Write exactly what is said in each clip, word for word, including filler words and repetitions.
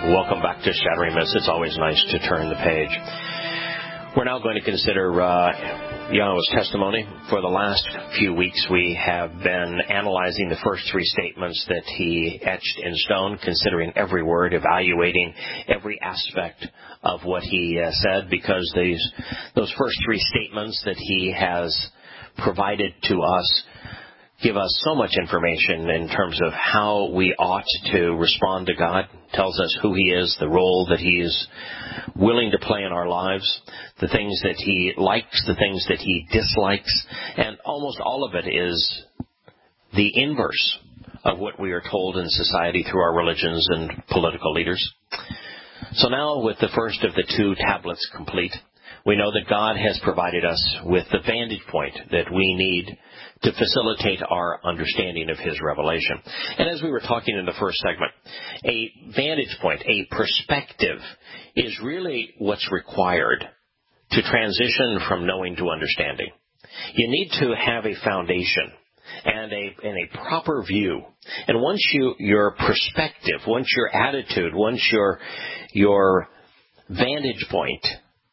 Welcome back to Shattering Myths. It's always nice to turn the page. We're now going to consider uh, Yahweh's testimony. For the last few weeks, we have been analyzing the first three statements that he etched in stone, considering every word, evaluating every aspect of what he uh, said, because these those first three statements that he has provided to us give us so much information in terms of how we ought to respond to God. Tells us who He is, the role that He is willing to play in our lives, the things that He likes, the things that He dislikes, and almost all of it is the inverse of what we are told in society through our religions and political leaders. So now, with the first of the two tablets complete, we know that God has provided us with the vantage point that we need to facilitate our understanding of His revelation. And as we were talking in the first segment, a vantage point, a perspective, is really what's required to transition from knowing to understanding. You need to have a foundation and a, and a proper view. And once you, your perspective, once your attitude, once your, your vantage point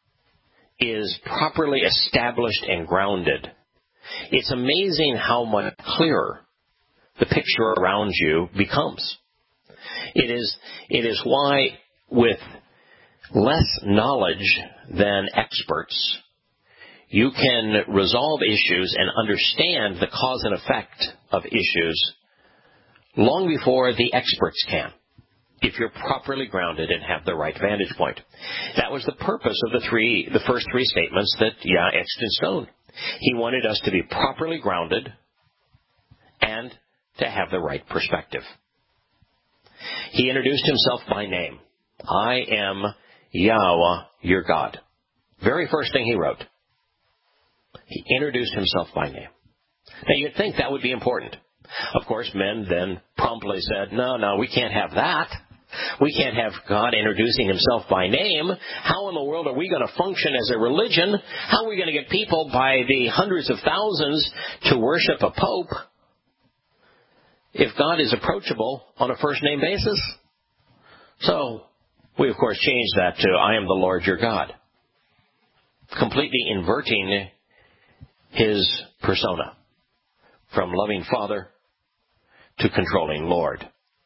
is properly established and grounded, it's amazing how much clearer the picture around you becomes. It is, it is why, with less knowledge than experts, you can resolve issues and understand the cause and effect of issues long before the experts can, if you're properly grounded and have the right vantage point. That was the purpose of the three, the first three statements that Yah etched in stone. He wanted us to be properly grounded and to have the right perspective. He introduced Himself by name. I am Yahweh, your God. Very first thing He wrote. He introduced Himself by name. Now, you'd think that would be important. Of course, men then promptly said, no, no, we can't have that. We can't have God introducing Himself by name. How in the world are we going to function as a religion? How are we going to get people by the hundreds of thousands to worship a pope if God is approachable on a first-name basis? So we, of course, changed that to, I am the Lord your God, completely inverting His persona from loving Father to controlling Lord.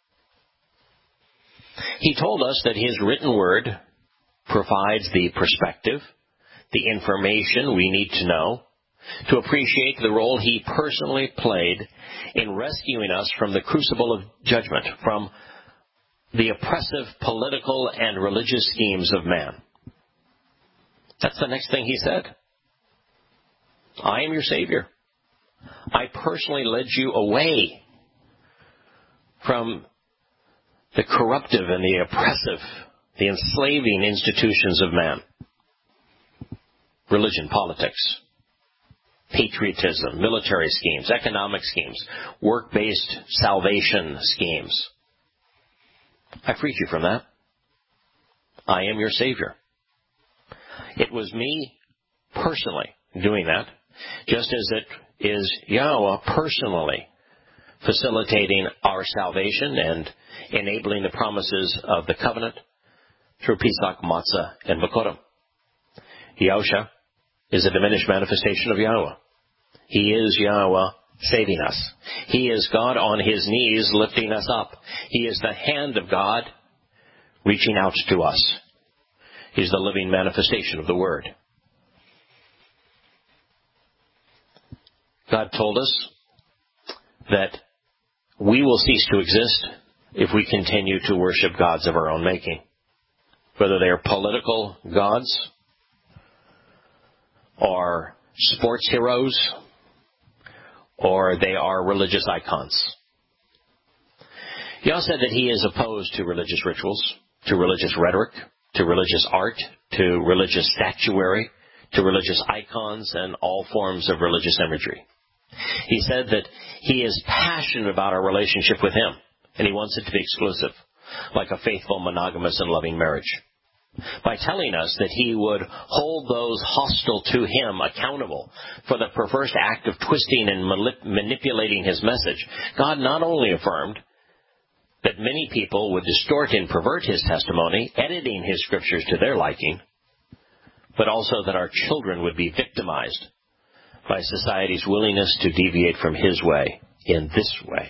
He told us that His written word provides the perspective, the information we need to know to appreciate the role He personally played in rescuing us from the crucible of judgment, from the oppressive political and religious schemes of man. That's the next thing He said. I am your Savior. I personally led you away from the corruptive and the oppressive, the enslaving institutions of man. Religion, politics, patriotism, military schemes, economic schemes, work-based salvation schemes. I freed you from that. I am your Savior. It was me personally doing that, just as it is Yahweh personally facilitating our salvation and enabling the promises of the covenant through Pesach, Matzah, and Makodim. Yahusha is a diminished manifestation of Yahweh. He is Yahweh saving us. He is God on His knees lifting us up. He is the hand of God reaching out to us. He's the living manifestation of the Word. God told us that we will cease to exist if we continue to worship gods of our own making, whether they are political gods or sports heroes or they are religious icons. Yah said that He is opposed to religious rituals, to religious rhetoric, to religious art, to religious statuary, to religious icons, and all forms of religious imagery. He said that He is passionate about our relationship with Him, and He wants it to be exclusive, like a faithful, monogamous, and loving marriage. By telling us that He would hold those hostile to Him accountable for the perverse act of twisting and manipulating His message, God not only affirmed that many people would distort and pervert his testimony, editing his scriptures to their liking, but also that our children would be victimized by society's willingness to deviate from his way in this way.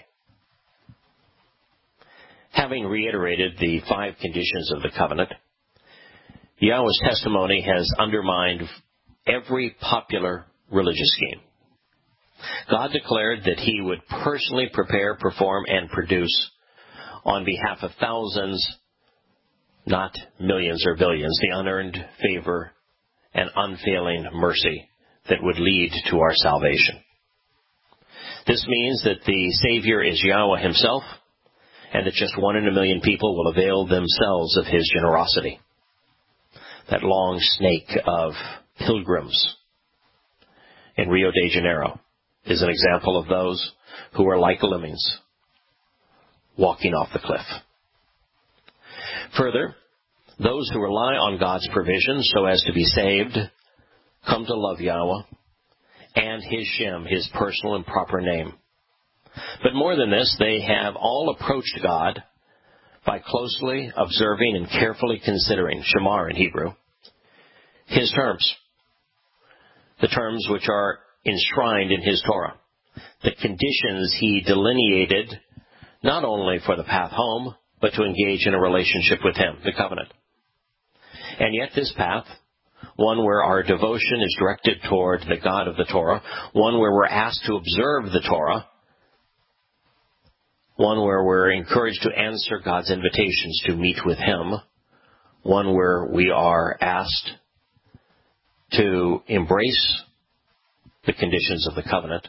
Having reiterated the five conditions of the covenant, Yahweh's testimony has undermined every popular religious scheme. God declared that he would personally prepare, perform, and produce on behalf of thousands, not millions or billions, the unearned favor and unfailing mercy that would lead to our salvation. This means that the Savior is Yahweh himself, and that just one in a million people will avail themselves of his generosity. That long snake of pilgrims in Rio de Janeiro is an example of those who are like lemmings walking off the cliff. Further, those who rely on God's provision so as to be saved come to love Yahweh and his Shem, his personal and proper name. But more than this, they have all approached God by closely observing and carefully considering, Shamar in Hebrew, his terms, the terms which are enshrined in his Torah, the conditions he delineated not only for the path home, but to engage in a relationship with him, the covenant. And yet this path, one where our devotion is directed toward the God of the Torah, one where we're asked to observe the Torah, one where we're encouraged to answer God's invitations to meet with him, one where we are asked to embrace the conditions of the covenant.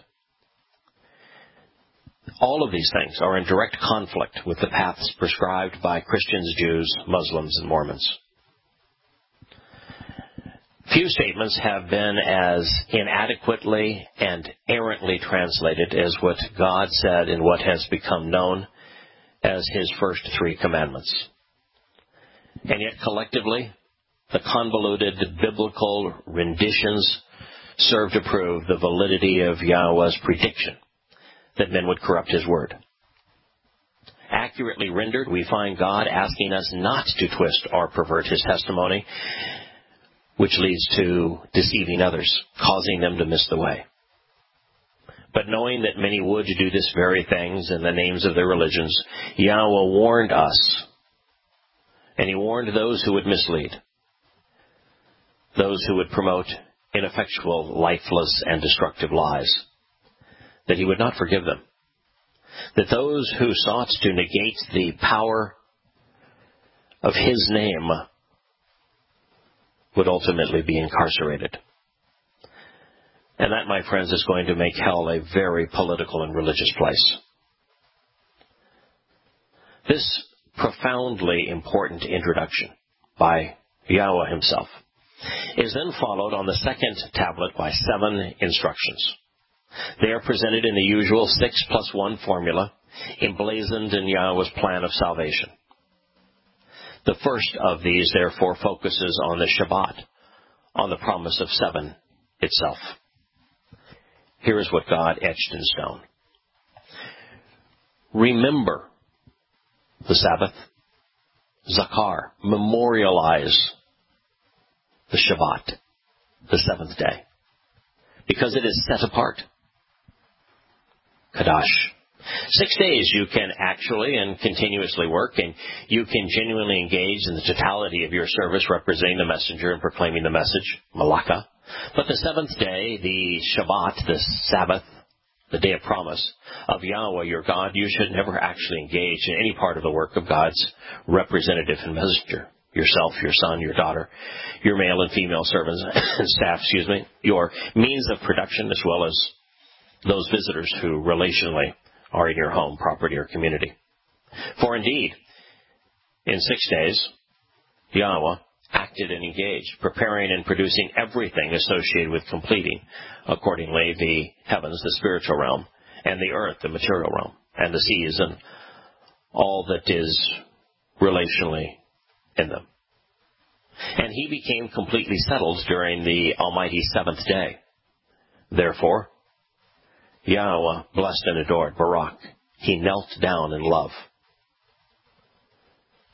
All of these things are in direct conflict with the paths prescribed by Christians, Jews, Muslims, and Mormons. Few statements have been as inadequately and errantly translated as what God said in what has become known as his first three commandments. And yet collectively, the convoluted biblical renditions serve to prove the validity of Yahweh's prediction that men would corrupt his word. Accurately rendered, we find God asking us not to twist or pervert his testimony, which leads to deceiving others, causing them to miss the way. But knowing that many would do this very things in the names of their religions, Yahweh warned us, and he warned those who would mislead, those who would promote ineffectual, lifeless, and destructive lies, that he would not forgive them, that those who sought to negate the power of his name would ultimately be incarcerated. And that, my friends, is going to make hell a very political and religious place. This profoundly important introduction by Yahweh himself is then followed on the second tablet by seven instructions. They are presented in the usual six plus one formula, emblazoned in Yahweh's plan of salvation. The first of these, therefore, focuses on the Shabbat, on the promise of seven itself. Here is what God etched in stone. Remember the Sabbath. Zakar, memorialize the Shabbat, the seventh day, because it is set apart. Kadash. Six days you can actually and continuously work, and you can genuinely engage in the totality of your service representing the messenger and proclaiming the message, Malaka. But the seventh day, the Shabbat, the Sabbath, the day of promise of Yahweh your God, you should never actually engage in any part of the work of God's representative and messenger. Yourself, your son, your daughter, your male and female servants and staff, excuse me, your means of production, as well as those visitors who relationally are in your home, property, or community. For indeed, in six days, Yahweh acted and engaged, preparing and producing everything associated with completing, accordingly, the heavens, the spiritual realm, and the earth, the material realm, and the seas, and all that is relationally in them. And he became completely settled during the almighty seventh day. Therefore, Yahweh blessed and adored Barak. He knelt down in love.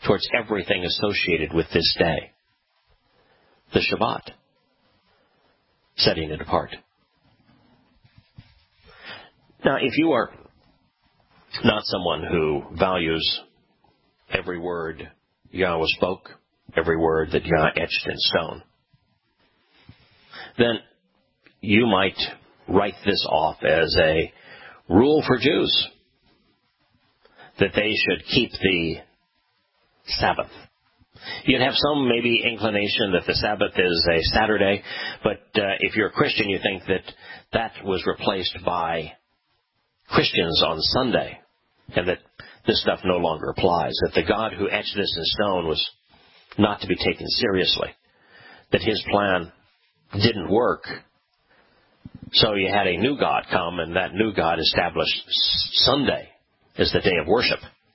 towards everything associated with this day, the Shabbat, setting it apart. Now, if you are not someone who values every word Yahweh spoke, every word that Yah etched in stone, then you might write this off as a rule for Jews, that they should keep the Sabbath. You'd have some maybe inclination that the Sabbath is a Saturday, but uh, if you're a Christian, you think that that was replaced by Christians on Sunday, and that this stuff no longer applies, that the God who etched this in stone was not to be taken seriously, that his plan didn't work. So you had a new God come, and that new God established Sunday as the day of worship.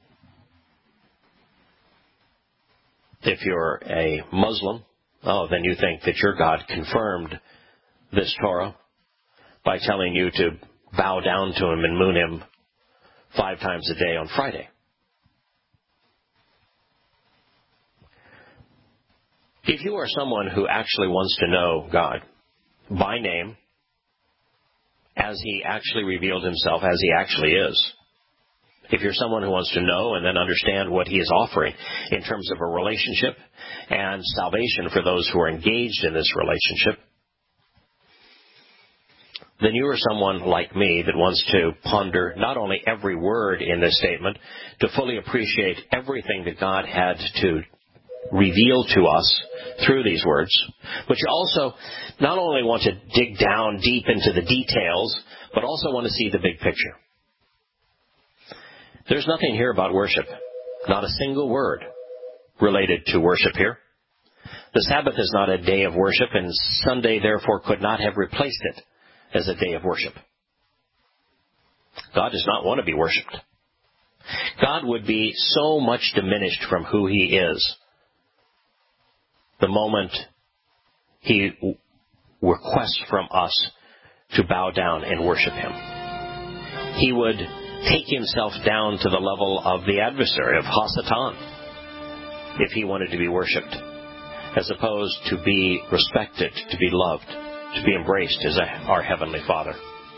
If you're a Muslim, oh, then you think that your God confirmed this Torah by telling you to bow down to him and moon him five times a day on Friday. If you are someone who actually wants to know God by name, as he actually revealed himself, as he actually is, if you're someone who wants to know and then understand what he is offering in terms of a relationship and salvation for those who are engaged in this relationship, then you are someone like me that wants to ponder not only every word in this statement, to fully appreciate everything that God had to reveal to us through these words, but you also not only want to dig down deep into the details, but also want to see the big picture. There's nothing here about worship, not a single word related to worship here. The Sabbath is not a day of worship, and Sunday therefore could not have replaced it as a day of worship. God does not want to be worshipped. God would be so much diminished from who he is the moment he requests from us to bow down and worship him. He would take himself down to the level of the adversary, of Hasatan, if he wanted to be worshipped, as opposed to be respected, to be loved, to be embraced as our Heavenly Father.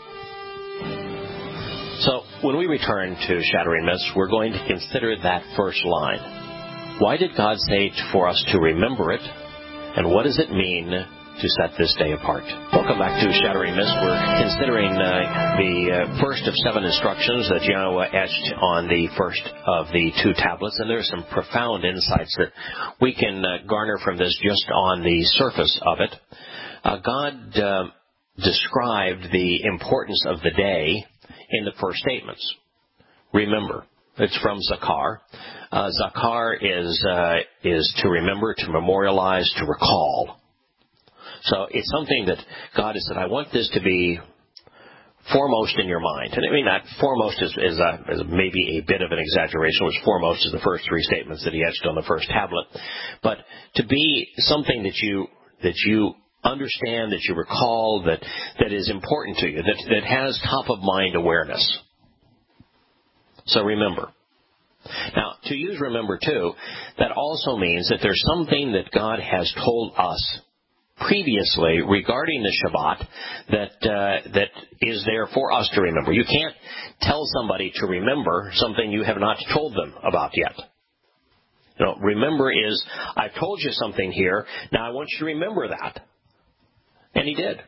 So, when we return to Shattering Myths, we're going to consider that first line. Why did God say for us to remember it, and what does it mean to set this day apart? Welcome back to Shattering Myths. We're considering uh, the uh, first of seven instructions that Yahweh etched on the first of the two tablets, and there's some profound insights that we can uh, garner from this just on the surface of it. Uh, God uh, described the importance of the day in the first statements. Remember. It's from Zakar. Uh, Zakar is uh, is to remember, to memorialize, to recall. So it's something that God has said, I want this to be foremost in your mind. And I mean, that foremost is, is, a, is maybe a bit of an exaggeration, which foremost is the first three statements that he etched on the first tablet. But to be something that you that you understand, that you recall, that, that is important to you, that, that has top-of-mind awareness. So remember. Now, to use remember, too, that also means that there's something that God has told us previously regarding the Shabbat that uh, that is there for us to remember. You can't tell somebody to remember something you have not told them about yet. You know, remember is, I've told you something here, now I want you to remember that. And he did.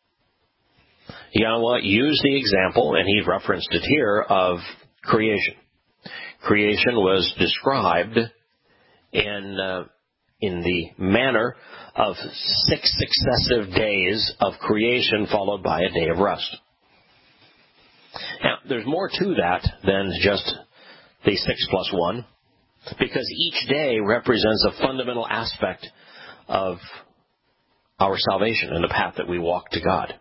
Yahweh used the example, and he referenced it here, of creation. Creation was described in uh, in the manner of six successive days of creation followed by a day of rest. Now, there's more to that than just the six plus one, because each day represents a fundamental aspect of our salvation and the path that we walk to God.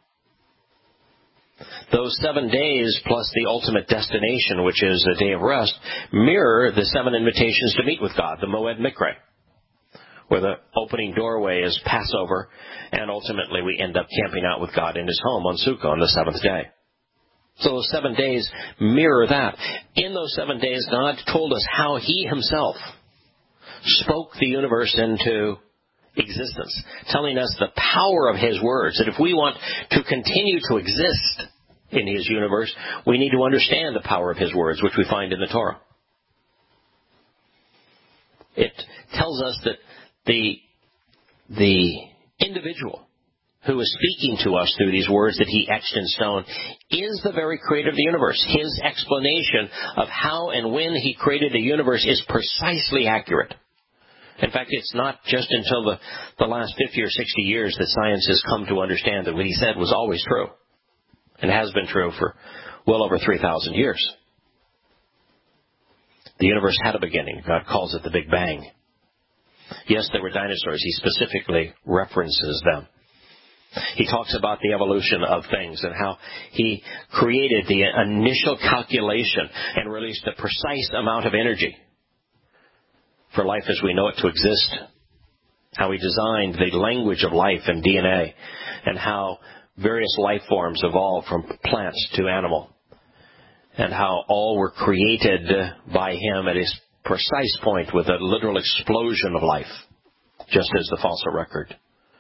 Those seven days plus the ultimate destination, which is a day of rest, mirror the seven invitations to meet with God, the Moed Mikre, where the opening doorway is Passover, and ultimately we end up camping out with God in his home on Sukkot on the seventh day. So those seven days mirror that. In those seven days, God told us how he himself spoke the universe into existence, telling us the power of his words, that if we want to continue to exist in his universe, we need to understand the power of his words, which we find in the Torah. It tells us that the, the individual who is speaking to us through these words that he etched in stone is the very creator of the universe. His explanation of how and when he created the universe is precisely accurate. In fact, it's not just until the, the last fifty or sixty years that science has come to understand that what he said was always true, and has been true for well over three thousand years. The universe had a beginning. God calls it the Big Bang. Yes, there were dinosaurs. He specifically references them. He talks about the evolution of things and how he created the initial calculation and released a precise amount of energy for life as we know it to exist. How he designed the language of life and D N A, and how various life forms evolved from plants to animal, and how all were created by him at his precise point with a literal explosion of life, just as the fossil record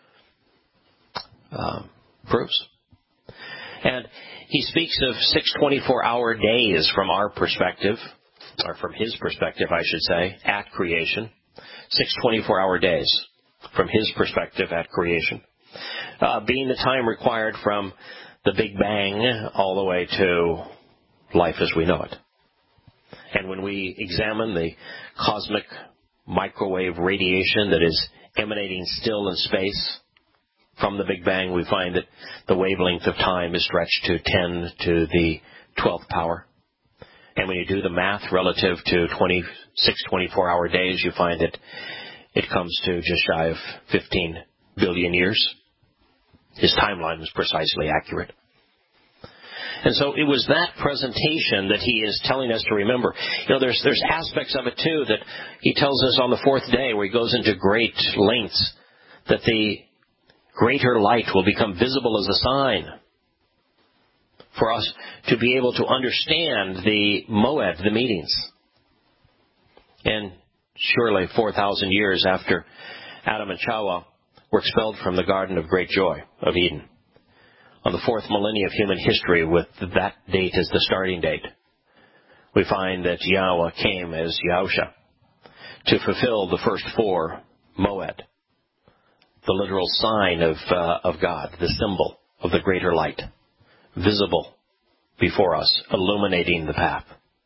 uh, proves. And he speaks of six twenty-four hour days from our perspective, or from his perspective, I should say, at creation. Six twenty-four hour days from his perspective at creation. Uh, being the time required from the Big Bang all the way to life as we know it. And when we examine the cosmic microwave radiation that is emanating still in space from the Big Bang, we find that the wavelength of time is stretched to ten to the twelfth power. And when you do the math relative to twenty-six twenty-four hour days, you find that it comes to just shy of fifteen billion years. His timeline was precisely accurate. And so it was that presentation that he is telling us to remember. You know, there's there's aspects of it, too, that he tells us on the fourth day, where he goes into great lengths, that the greater light will become visible as a sign for us to be able to understand the moed, the meetings. And surely four thousand years after Adam and Chawah were expelled from the Garden of Great Joy of Eden, on the fourth millennium of human history, with that date as the starting date, we find that Yahweh came as Yahusha to fulfill the first four moed, the literal sign of uh, of God, the symbol of the greater light, visible before us, illuminating the path.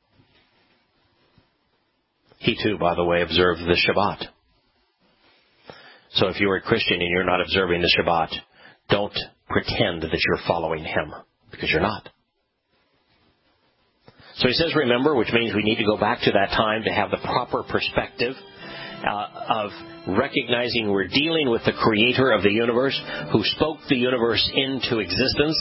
He too, by the way, observed the Shabbat. So if you are a Christian and you're not observing the Shabbat, don't pretend that you're following him, because you're not. So he says remember, which means we need to go back to that time to have the proper perspective uh, of recognizing we're dealing with the creator of the universe, who spoke the universe into existence,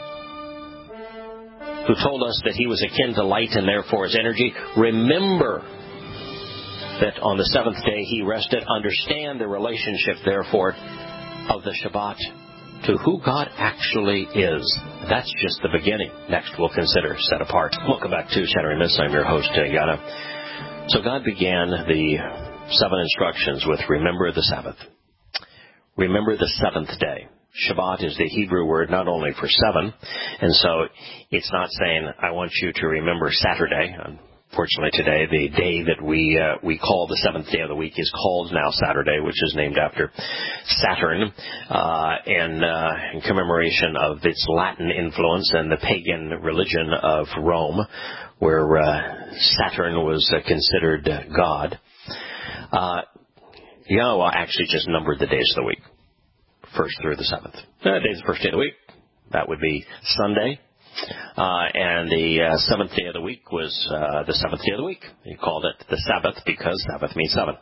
who told us that he was akin to light and therefore his energy. Remember that on the seventh day he rested. Understand the relationship, therefore, of the Shabbat to who God actually is. That's just the beginning. Next we'll consider set apart. Welcome back to Shattering Myths. I'm your host, Yana. So God began the seven instructions with remember the Sabbath. Remember the seventh day. Shabbat is the Hebrew word not only for seven, and so it's not saying I want you to remember Saturday. Unfortunately, today, the day that we uh, we call the seventh day of the week is called now Saturday, which is named after Saturn, uh, in, uh, in commemoration of its Latin influence and the pagan religion of Rome, where uh, Saturn was uh, considered uh, God. Uh, Yahweh actually just numbered the days of the week, first through the seventh. Uh, today's the first day of the week. That would be Sunday. Uh, and the uh, seventh day of the week was uh, the seventh day of the week. He called it the Sabbath because Sabbath means seven.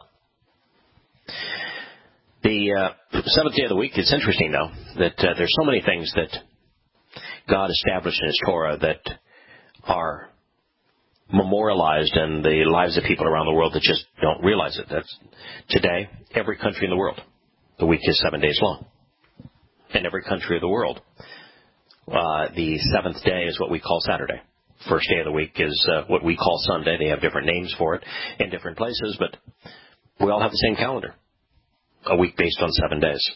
The uh, seventh day of the week, it's interesting, though, that uh, there's so many things that God established in His Torah that are memorialized in the lives of people around the world that just don't realize it. That's today, every country in the world, the week is seven days long. In every country of the world, Uh, the seventh day is what we call Saturday. First day of the week is uh, what we call Sunday. They have different names for it in different places, but We all have the same calendar, a week based on seven days.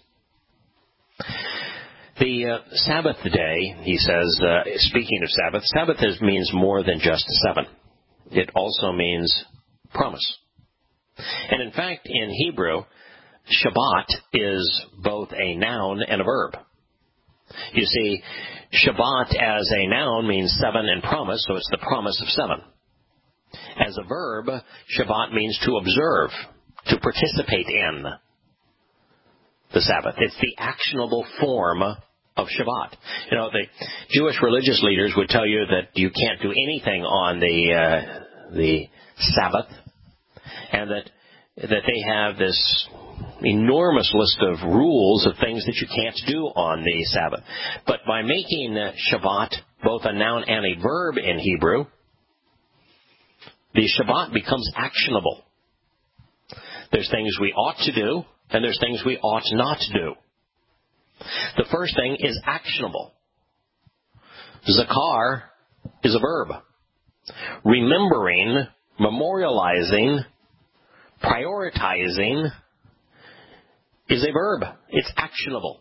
The uh, Sabbath day, he says, uh, speaking of Sabbath, Sabbath is, means more than just seven. It also means promise. And in fact, in Hebrew, Shabbat is both a noun and a verb. You see, Shabbat as a noun means seven and promise, so it's the promise of seven. As a verb, Shabbat means to observe, to participate in the Sabbath. It's the actionable form of Shabbat. You know, the Jewish religious leaders would tell you that you can't do anything on the uh, the Sabbath, and that that they have this enormous list of rules of things that you can't do on the Sabbath. But by making Shabbat both a noun and a verb in Hebrew, the Shabbat becomes actionable. There's things we ought to do, and there's things we ought not to do. The first thing is actionable. Zakar is a verb. Remembering, memorializing, prioritizing is a verb. It's actionable.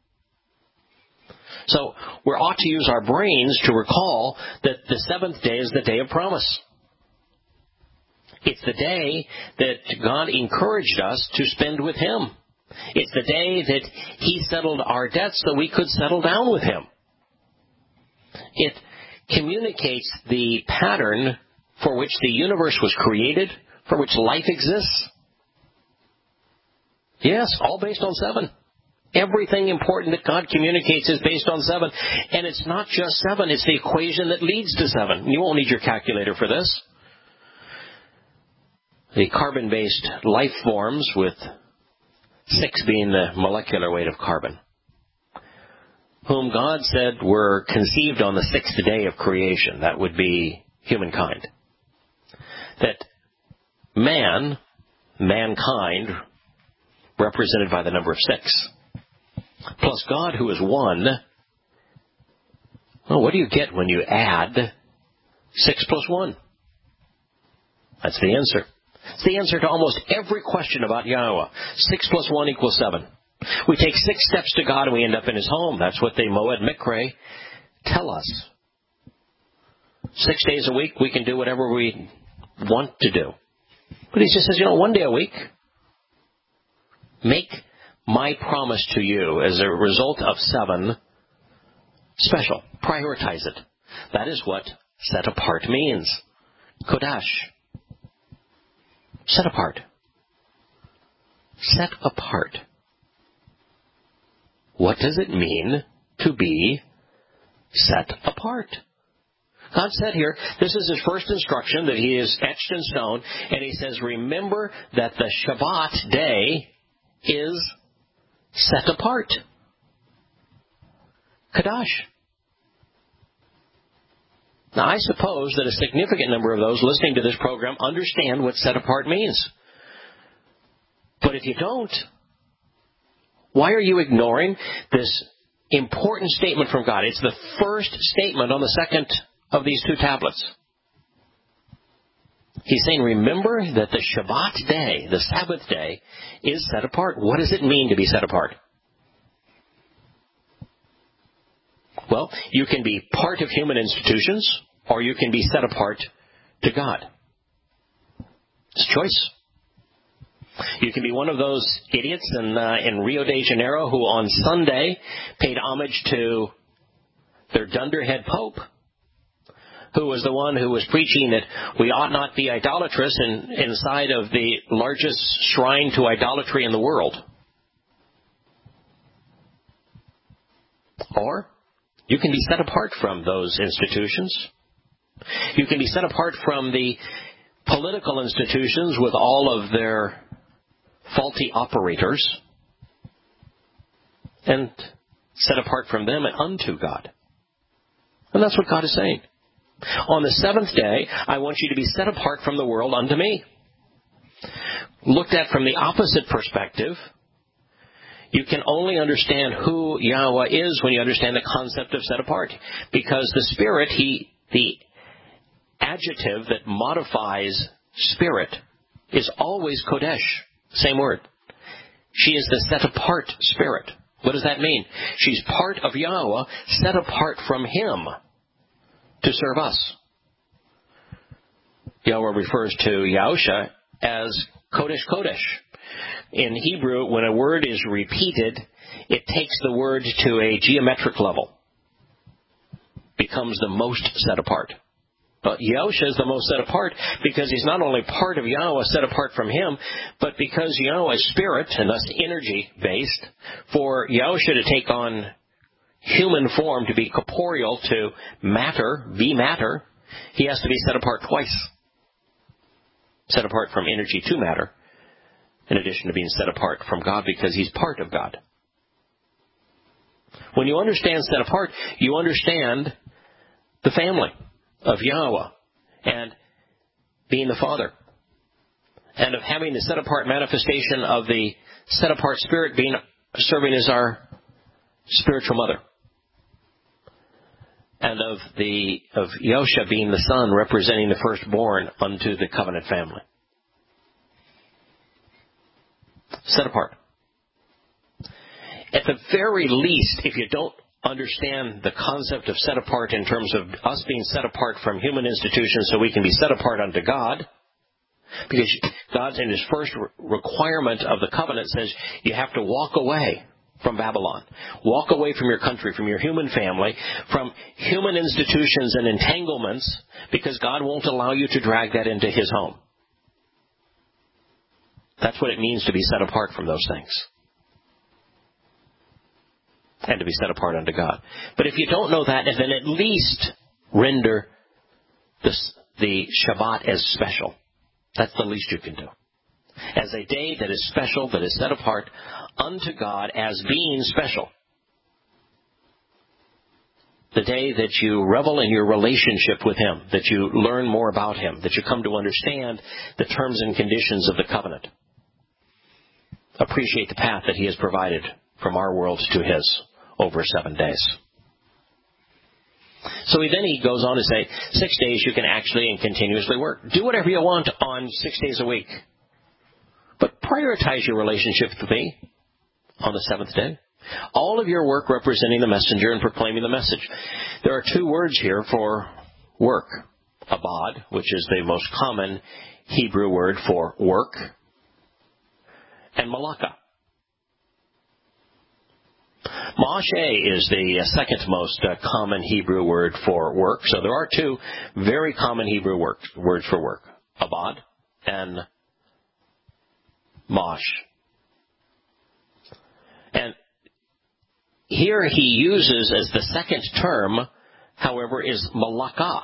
So we ought to use our brains to recall that the seventh day is the day of promise. It's the day that God encouraged us to spend with Him. It's the day that He settled our debts so we could settle down with Him. It communicates the pattern for which the universe was created, for which life exists. Yes, all based on seven. Everything important that God communicates is based on seven. And it's not just seven, it's the equation that leads to seven. You won't need your calculator for this. The carbon-based life forms, with six being the molecular weight of carbon, whom God said were conceived on the sixth day of creation. That would be humankind. That man, mankind, represented by the number of six, plus God, who is one. Well, what do you get when you add six plus one? That's the answer. It's the answer to almost every question about Yahweh. Six plus one equals seven. We take six steps to God and we end up in His home. That's what the Moed Mikre tell us. Six days a week we can do whatever we want to do. But He just says, you know, one day a week, make my promise to you as a result of seven special. Prioritize it. That is what set apart means. Kodash. Set apart. Set apart. What does it mean to be set apart? God said here, this is His first instruction that He has etched in stone, and He says, remember that the Shabbat day is set apart. Kadash. Now, I suppose that a significant number of those listening to this program understand what set apart means. But if you don't, why are you ignoring this important statement from God? It's the first statement on the second of these two tablets. He's saying, remember that the Shabbat day, the Sabbath day, is set apart. What does it mean to be set apart? Well, you can be part of human institutions, or you can be set apart to God. It's a choice. You can be one of those idiots in, uh, in Rio de Janeiro who on Sunday paid homage to their dunderhead Pope, who was the one who was preaching that we ought not be idolatrous in, inside of the largest shrine to idolatry in the world. Or you can be set apart from those institutions. You can be set apart from the political institutions with all of their faulty operators and set apart from them and unto God. And that's what God is saying. On the seventh day, I want you to be set apart from the world unto me. Looked at from the opposite perspective, you can only understand who Yahweh is when you understand the concept of set apart. Because the Spirit, he, the adjective that modifies Spirit, is always Kodesh. Same word. She is the set-apart spirit. What does that mean? She's part of Yahweh, set apart from Him to serve us. Yahweh refers to Yahusha as Kodesh Kodesh. In Hebrew, when a word is repeated, it takes the word to a geometric level. Becomes the most set apart. But Yahusha is the most set apart because He's not only part of Yahweh, set apart from Him, but because Yahweh is spirit and thus energy-based, for Yahusha to take on human form, to be corporeal, to matter, be matter, He has to be set apart twice. Set apart from energy to matter, in addition to being set apart from God because He's part of God. When you understand set apart, you understand the family of Yahweh and being the Father, and of having the set apart manifestation of the set apart Spirit being serving as our spiritual mother, and of the of Yahusha being the Son representing the firstborn unto the covenant family. Set apart. At the very least, if you don't understand the concept of set apart in terms of us being set apart from human institutions so we can be set apart unto God, because God in His first requirement of the covenant says you have to walk away from Babylon. Walk away from your country, from your human family, from human institutions and entanglements, because God won't allow you to drag that into His home. That's what it means to be set apart from those things. And to be set apart unto God. But if you don't know that, then at least render this, the Shabbat as special. That's the least you can do. As a day that is special, that is set apart unto God as being special. The day that you revel in your relationship with Him, that you learn more about Him, that you come to understand the terms and conditions of the covenant. Appreciate the path that He has provided from our world to His over seven days. So then he goes on to say, six days you can actually and continuously work. Do whatever you want on six days a week. But prioritize your relationship with me on the seventh day. All of your work representing the messenger and proclaiming the message. There are two words here for work. Abad, which is the most common Hebrew word for work, and malaka. Ma'aseh is the second most uh, common Hebrew word for work. So there are two very common Hebrew work, words for work. Abad and Mash. And here he uses as the second term, however, is malaka.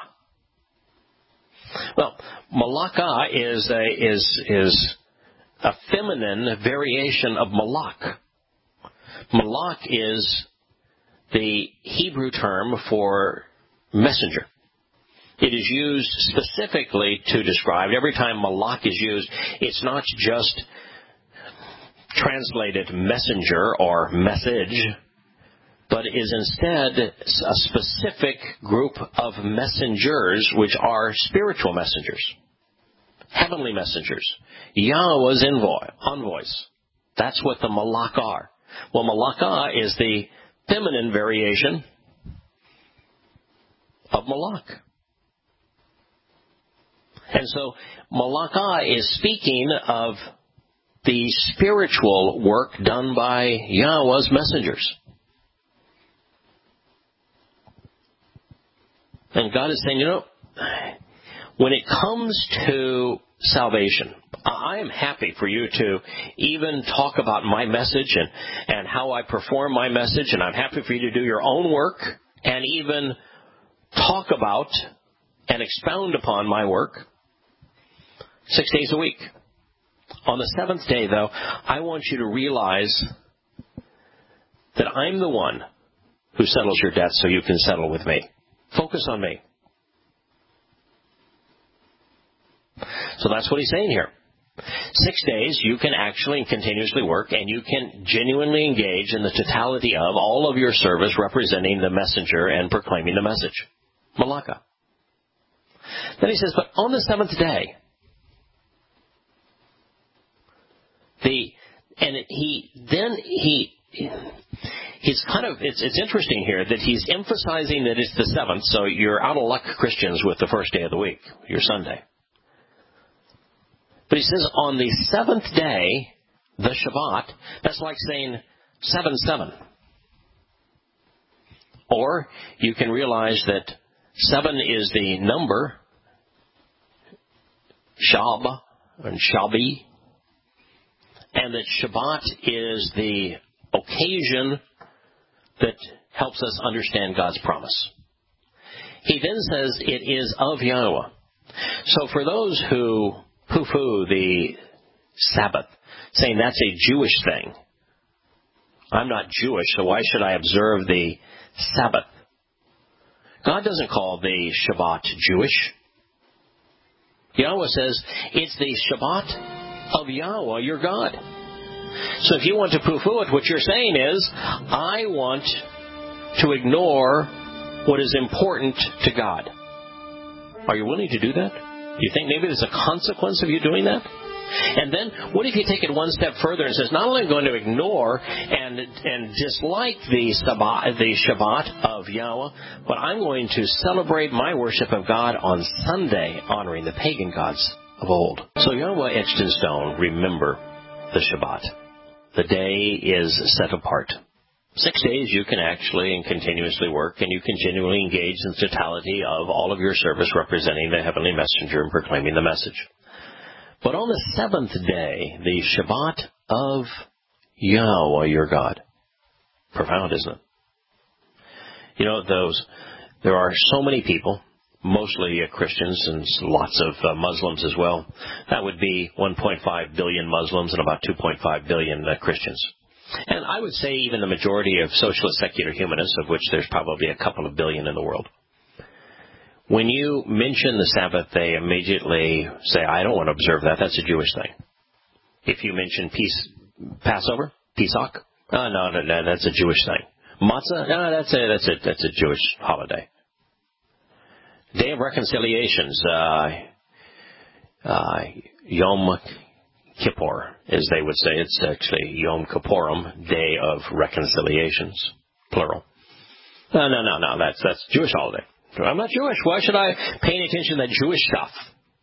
Well, malaka is a, is, is a feminine variation of malak. Malak is the Hebrew term for messenger. It is used specifically to describe, every time malak is used, it's not just translated messenger or message, but is instead a specific group of messengers which are spiritual messengers, heavenly messengers, Yahweh's envoy, envoys. That's what the malak are. Well, malaka is the feminine variation of malak. And so malaka is speaking of the spiritual work done by Yahweh's messengers. And God is saying, you know, when it comes to salvation, I am happy for you to even talk about my message and, and how I perform my message, and I'm happy for you to do your own work and even talk about and expound upon my work six days a week. On the seventh day, though, I want you to realize that I'm the one who settles your debts so you can settle with me. Focus on me. So that's what he's saying here. Six days you can actually and continuously work, and you can genuinely engage in the totality of all of your service representing the messenger and proclaiming the message. Malaka. Then he says, but on the seventh day, The and he then he he's kind of it's it's interesting here that he's emphasizing that it's the seventh. So you're out of luck, Christians, with the first day of the week, your Sunday. But he says on the seventh day, the Shabbat. That's like saying seven seven. Or you can realize that seven is the number, Shab and Shabi, and that Shabbat is the occasion that helps us understand God's promise. He then says it is of Yahweh. So for those who poo-poo the Sabbath, saying that's a Jewish thing, I'm not Jewish, so why should I observe the Sabbath? God doesn't call the Shabbat Jewish. Yahweh says it's the Shabbat of Yahweh, your God. So if you want to poo-poo it, what you're saying is, I want to ignore what is important to God. Are you willing to do that? Do you think maybe there's a consequence of you doing that? And then, what if you take it one step further and says, not only am I going to ignore and and dislike the Sabbath, the Shabbat of Yahweh, but I'm going to celebrate my worship of God on Sunday, honoring the pagan gods of old. So Yahweh etched in stone, remember the Shabbat. The day is set apart. Six days you can actually and continuously work, and you continually engage in the totality of all of your service representing the heavenly messenger and proclaiming the message. But on the seventh day, the Shabbat of Yahweh, your God. Profound, isn't it? You know, those, there are so many people, mostly uh, Christians and lots of uh, Muslims as well. That would be one point five billion Muslims and about two point five billion uh, Christians. And I would say even the majority of socialist secular humanists, of which there's probably a couple of billion in the world. When you mention the Sabbath, they immediately say, I don't want to observe that. That's a Jewish thing. If you mention peace, Passover, Pesach, oh, no, no, no, that's a Jewish thing. Matzah, no, that's a, that's a, that's a Jewish holiday. Day of Reconciliations, uh, uh, Yom Kippur, as they would say. It's actually Yom Kippurim, Day of Reconciliations, plural. No, no, no, no, that's, that's Jewish holiday. I'm not Jewish. Why should I pay any attention to that Jewish stuff?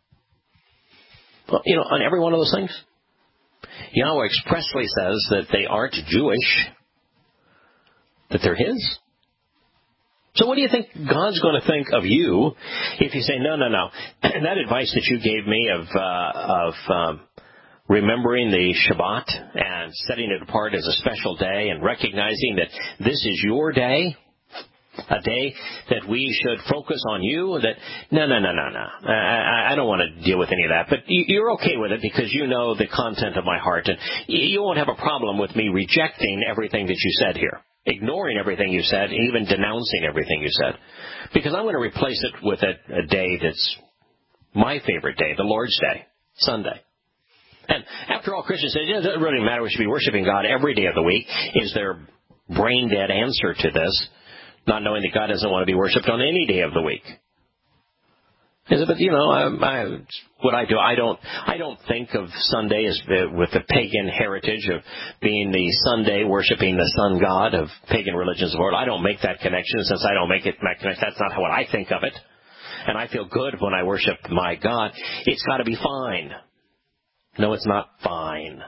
Well, you know, on every one of those things, Yahweh expressly says that they aren't Jewish, that they're His. So what do you think God's going to think of you if you say, no, no, no, that advice that you gave me of, uh, of um, remembering the Shabbat and setting it apart as a special day and recognizing that this is your day, a day that we should focus on you, that, no, no, no, no, no. I, I don't want to deal with any of that. But you're okay with it because you know the content of my heart. And you won't have a problem with me rejecting everything that you said here, ignoring everything you said, and even denouncing everything you said. Because I'm going to replace it with a, a day that's my favorite day, the Lord's Day, Sunday. And after all, Christians say, it doesn't really matter. We should be worshiping God every day of the week. Is their brain-dead answer to this, not knowing that God doesn't want to be worshipped on any day of the week. But, you know, I, I, what I do, I don't I don't think of Sunday as the, with the pagan heritage of being the Sunday worshiping the sun god of pagan religions of the world. I don't make that connection. Since I don't make it, that's not how I think of it. And I feel good when I worship my God. It's got to be fine. No, it's not fine.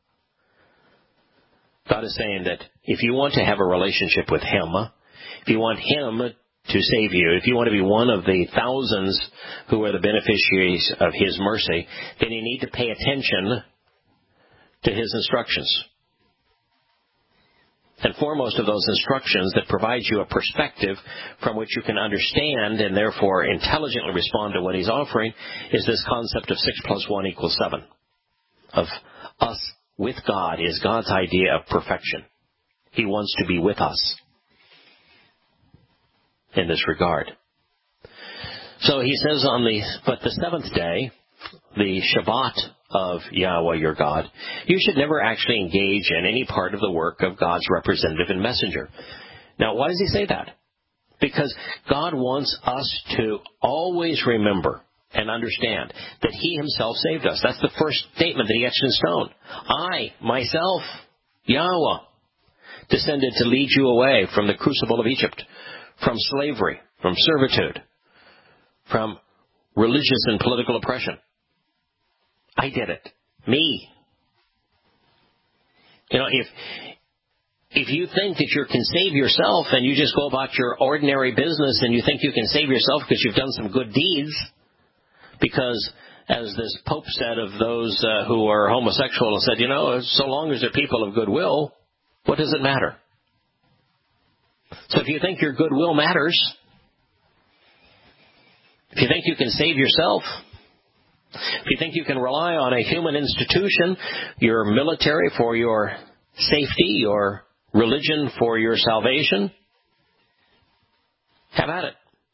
God is saying that if you want to have a relationship with Him, if you want Him to save you, if you want to be one of the thousands who are the beneficiaries of His mercy, then you need to pay attention to His instructions. And foremost of those instructions that provide you a perspective from which you can understand and therefore intelligently respond to what He's offering is this concept of six plus one equals seven. Of us with God is God's idea of perfection. He wants to be with us in this regard. So he says on the, but the seventh day, the Shabbat of Yahweh your God, you should never actually engage in any part of the work of God's representative and messenger. Now, why does he say that? Because God wants us to always remember and understand that he himself saved us. That's the first statement that he etched in stone. I, myself, Yahweh, descended to lead you away from the crucible of Egypt, from slavery, from servitude, from religious and political oppression. I did it. Me. You know, if if you think that you can save yourself and you just go about your ordinary business and you think you can save yourself because you've done some good deeds, because, as this Pope said of those uh, who are homosexual, and said, you know, so long as they're people of goodwill, what does it matter? So if you think your goodwill matters, if you think you can save yourself, if you think you can rely on a human institution, your military for your safety, your religion for your salvation, have at it.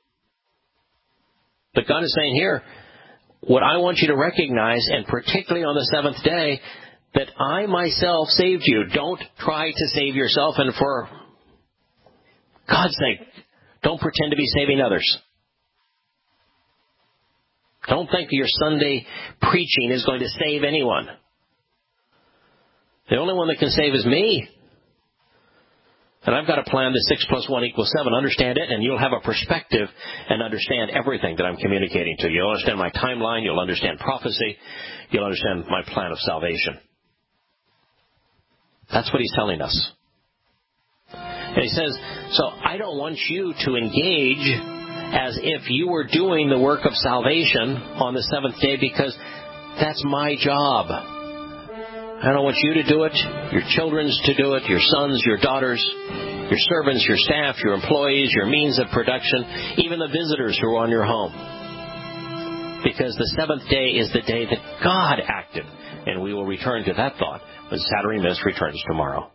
But God is saying here, what I want you to recognize, and particularly on the seventh day, that I myself saved you. Don't try to save yourself, and for God's sake, don't pretend to be saving others. Don't think your Sunday preaching is going to save anyone. The only one that can save is me. And I've got a plan that six plus one equals seven. Understand it, and you'll have a perspective and understand everything that I'm communicating to you. You'll understand my timeline. You'll understand prophecy. You'll understand my plan of salvation. That's what he's telling us. And he says, so I don't want you to engage as if you were doing the work of salvation on the seventh day, because that's my job. I don't want you to do it, your children's to do it, your sons, your daughters, your servants, your staff, your employees, your means of production, even the visitors who are on your home. Because the seventh day is the day that God acted. And we will return to that thought when Saturday Miss returns tomorrow.